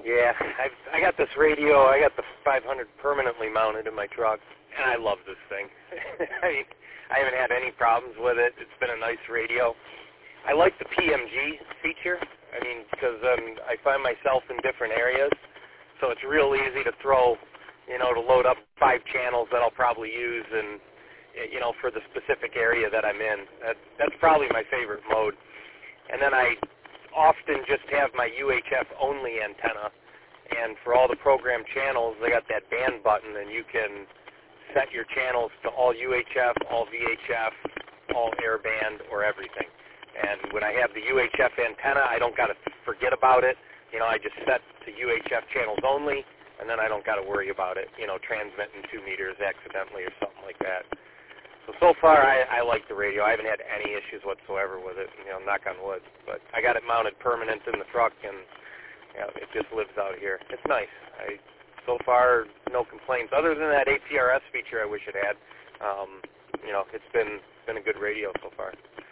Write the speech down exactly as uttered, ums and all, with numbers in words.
Yeah, I I got this radio. I got the five hundred permanently mounted in my truck, and I love this thing. I mean, I haven't had any problems with it. It's been a nice radio. I like the P M G feature. I mean, because um, I find myself in different areas, so it's real easy to throw, you know, to load up five channels that I'll probably use, and you know, for the specific area that I'm in. That, that's probably my favorite mode. And then I often just have my U H F only antenna, and for all the program channels, they got that band button, and you can set your channels to all U H F, all V H F, all airband, or everything. And when I have the U H F antenna, I don't got to forget about it. You know, I just set to U H F channels only, and then I don't got to worry about it, you know, transmitting two meters accidentally or something like that. So, so far, I, I like the radio. I haven't had any issues whatsoever with it, you know, knock on wood. But I got it mounted permanent in the truck, and you know, it just lives out here. It's nice. I, so far, no complaints. Other than that A P R S feature I wish it had, um, you know, it's been, been a good radio so far.